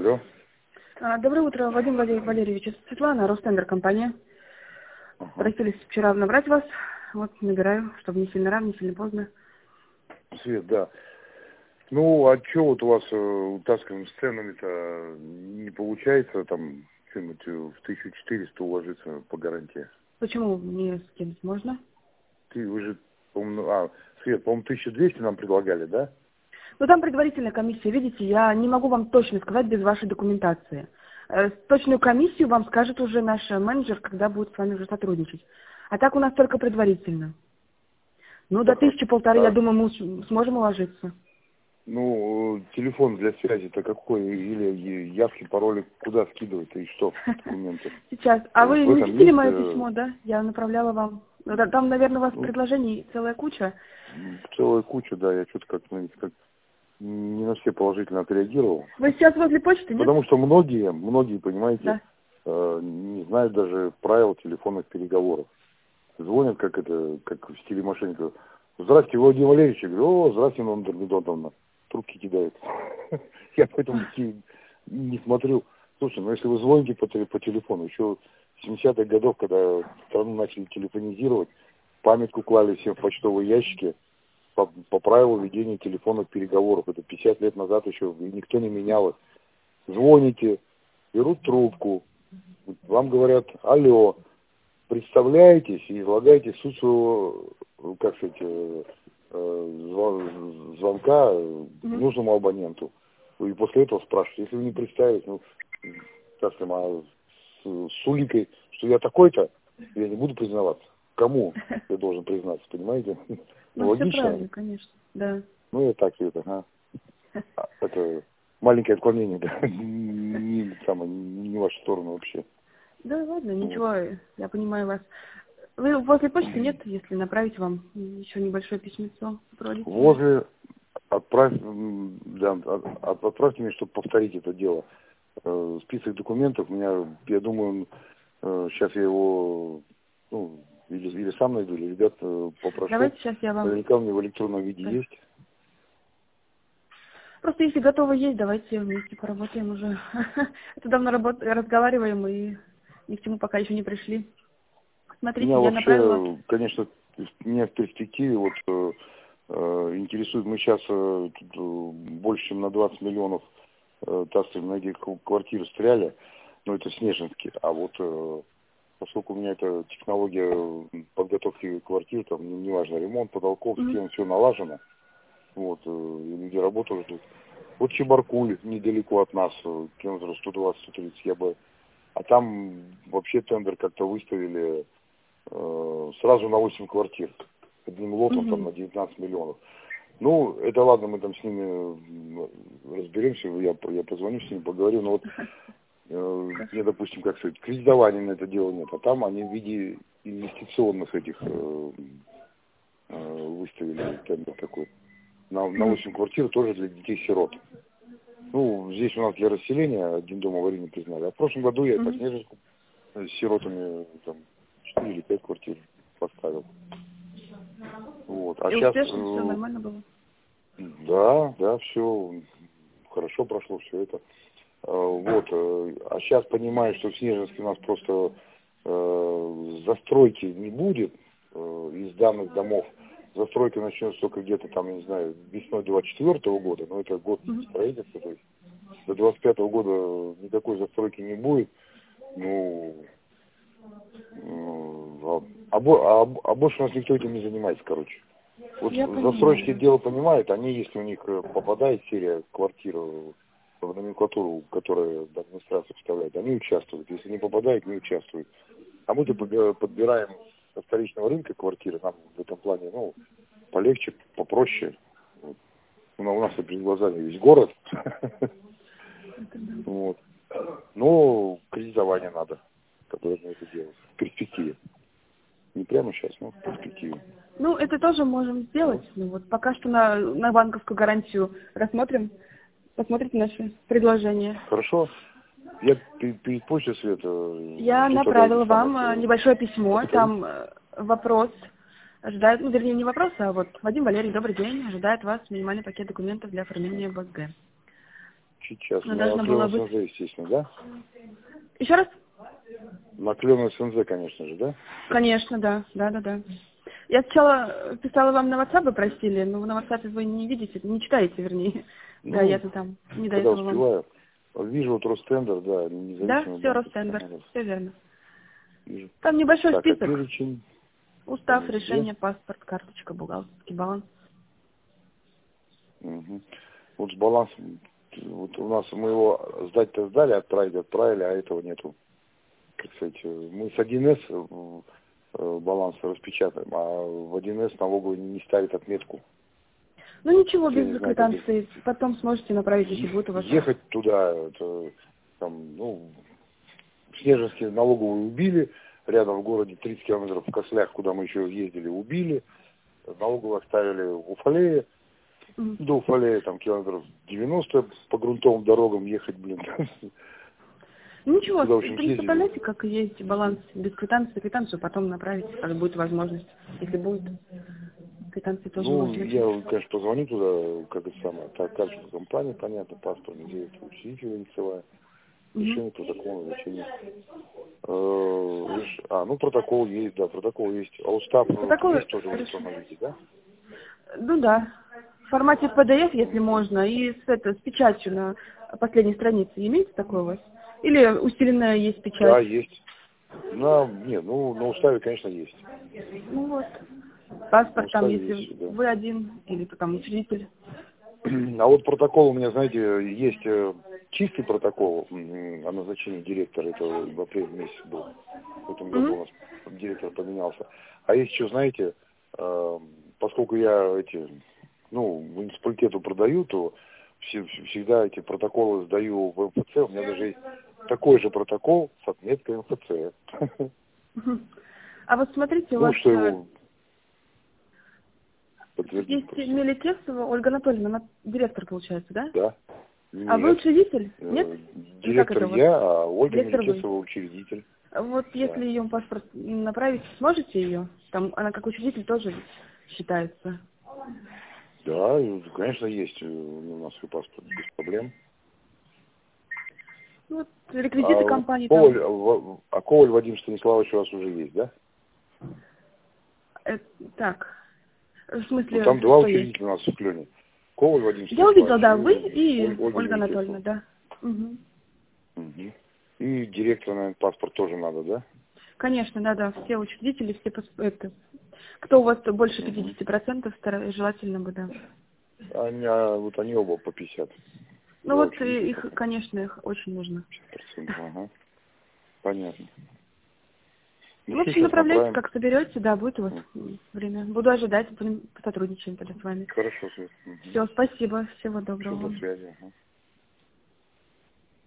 Алло. Доброе утро, Вадим Валерьевич. Это Светлана, Ростендер компания. Просились вчера набрать вас. Вот набираю, чтобы не сильно рано, не сильно поздно. Свет, да. Ну, а что вот у вас утаскиваем с ценами-то не получается там что-нибудь в 1400 уложиться по гарантии? Почему мне скинуть можно? Вы же, по-моему, Свет, по-моему, 1200 нам предлагали, да? Ну, там предварительная комиссия, видите, я не могу вам точно сказать без вашей документации. Точную комиссию вам скажет уже наш менеджер, когда будет с вами уже сотрудничать. А так у нас только предварительно. Ну, до 1000-1500, я думаю, мы сможем уложиться. Ну, телефон для связи-то какой? Или явки, пароли куда скидывать-то и что? Документы? Сейчас. А вы не видели есть... мое письмо, да? Я направляла вам. Там, наверное, у вас предложений целая куча. Целая куча, да, я что-то как не на все положительно отреагировал. Вы сейчас возле почты, нет? Потому что многие, понимаете, Да. не знают даже правил телефонных переговоров. Звонят, как в стиле мошенников. Здравствуйте, Владимир Валерьевич. Я говорю, здравствуйте, Нонна Дормидоновна. Трубки кидают. Я поэтому не смотрю. Слушай, ну если вы звоните по телефону, еще в 70-х годах, когда страну начали телефонизировать, памятку клали всем в почтовые ящики по правилу ведения телефонных переговоров. Это 50 лет назад еще, и никто не менял их. Звоните, берут трубку, вам говорят, алло, представляетесь и излагаете суть своего, как сказать, звонка нужному абоненту. И после этого спрашиваете, если вы не представились, так скажем, с уликой, что я такой-то, я не буду признаваться. Кому я должен признаться, понимаете? Ну, логично. все правильно, конечно, да. Ну, и так это, это маленькое отклонение, да, не в вашу сторону вообще. Да, ладно, ничего, я понимаю вас. Вы возле почты нет, если направить вам еще небольшое письмецо? Возле, отправьте мне, чтобы повторить это дело. Список документов у меня, я думаю, сейчас я его, или сам найду, или ребят попрошу. Давайте сейчас я вам... Наверняка у меня в электронном виде есть. Просто если готово есть, давайте вместе поработаем уже. Это давно разговариваем и ни к чему пока еще не пришли. Смотрите, Меня я вообще, направила... конечно, меня в перспективе интересует, мы сейчас больше, чем на 20 миллионов на эти квартиры стреляли, но это в Снежинске, а поскольку у меня это технология подготовки квартир, там неважно, ремонт, потолков, стен, все налажено, и люди работают тут. Вот Чебаркуль недалеко от нас, километров 120-130, а там вообще тендер как-то выставили сразу на 8 квартир, одним лотом там на 19 миллионов. Ну, это ладно, мы там с ними разберемся, я позвоню с ними, поговорю, но мне, допустим, как сказать, кредитования на это дело нет, а там они в виде инвестиционных этих выставили тендер такой. На 8 квартир тоже для детей-сирот. Здесь у нас для расселения один дом аварийно признали. А в прошлом году я по Снежинску с сиротами 4 или 5 квартир поставил. А и сейчас... успешно, все нормально было? Да, все хорошо прошло, все это. А сейчас понимаю, что в Снежинске у нас просто застройки не будет из данных домов. Застройка начнется только где-то там, я не знаю, весной 24 года, но это год строительства, то есть до 25 года никакой застройки не будет. А больше у нас никто этим не занимается, короче. Застройщики дело понимают, они, если у них попадает серия квартир в номенклатуру, которую администрация вставляет, они участвуют. Если не попадает, не участвуют. А мы-то подбираем со вторичного рынка квартиры, нам в этом плане, полегче, попроще. У нас перед глазами весь город. Но кредитование надо, которое на это делать. В перспективе. Не прямо сейчас, но в перспективе. Это тоже можем сделать. Пока что на банковскую гарантию рассмотрим. Посмотрите наши предложения. Хорошо. Я перед почтой, Света... Я направила вам небольшое письмо. Там вопрос ожидает, вернее, не вопрос, а Вадим Валерий, добрый день. Ожидает вас минимальный пакет документов для оформления БСГ. Сейчас. Она должна была Наклеенный быть... СНЗ, естественно, да? Еще раз? Наклеенный СНЗ, конечно же, да? Конечно, да. Да. Я сначала писала вам на WhatsApp, вы просили, но на WhatsApp вы не видите, не читаете, вернее. Да, Ну, я-то там не до когда этого вам. успеваю. Вижу вот Ростендер, да, Да, независимый все, банк. Ростендер, все верно. Вижу. Там небольшой Так, а список. перечень? Устав, Где? решение, паспорт, карточка, бухгалтерский баланс. Угу. Вот с балансом, вот у нас мы его сдать-то сдали, отправили, а этого нету. Как сказать, мы с 1С баланс распечатаем, а в 1С налоговый не ставит отметку. Ну ничего, Я без не знаю, как это. квитанции. Потом сможете направить, если будет у вас. Ехать туда, это, там, ну, в Снежинске налоговую убили, рядом в городе 30 километров в Кослях, куда мы еще ездили, убили, налоговую оставили в Уфалее, до Уфалея там километров 90 по грунтовым дорогам ехать, блин. Ничего, Туда, в общем, съездили. представляете, как есть баланс без квитанции, квитанцию потом направить, когда будет возможность, если будет. Квитанции тоже Ну, можно. я, конечно, позвоню туда, как это самое, так, карточка компания, понятно, паспорт, где это учредитель лицевая, решение, протокол, значение. Ну, протокол есть, да, протокол есть. А устав Протокол есть тоже в электронном виде, да? Ну да. В формате PDF, если можно, и с печатью на последней странице. Имеется такое у вас? Или усиленная есть печать? Да, есть. На уставе, конечно, есть. Ну вот. Паспорт там, уставе если есть, да. вы один, или кто там учредитель. А вот протокол у меня, знаете, есть чистый протокол о назначении директора, это в апреле месяце был. В этом году у нас директор поменялся. А есть еще, знаете, поскольку я муниципалитету продаю, то всегда эти протоколы сдаю в МФЦ. У меня даже есть такой же протокол с отметкой МФЦ. А вот смотрите, у Ну, вас что его подтвердить есть Меликесова Ольга Анатольевна, она директор, получается, да? Да. А вы учредитель? Нет? Директор я, а Ольга Директор Меликесова учредитель. Вот если ее паспорт направить, сможете ее? Там она как учредитель тоже считается. Да, конечно, есть у нас свой паспорт, без проблем. Вот реквизиты компании там. Коваль Вадим Станиславович у вас уже есть, да? Так, в смысле, Ну, там два что учредителя есть? у нас в Клене. Коваль Вадим Я Станиславович. увидела, да, вы и Меликесова. Ольга Анатольевна, да. Угу. И директора, наверное, паспорт тоже надо, да? Конечно, да, все учредители, все кто у вас больше 50%, желательно бы, да. Они оба по 50. Ну вот их, конечно, их очень нужно. 50%, ага. Понятно. В общем, направляйте, как соберете, да, будет у вас время. Буду ожидать, будем сотрудничаем тогда с вами. Хорошо, Свет. Все, спасибо, всего доброго. Все, до связи. Ага.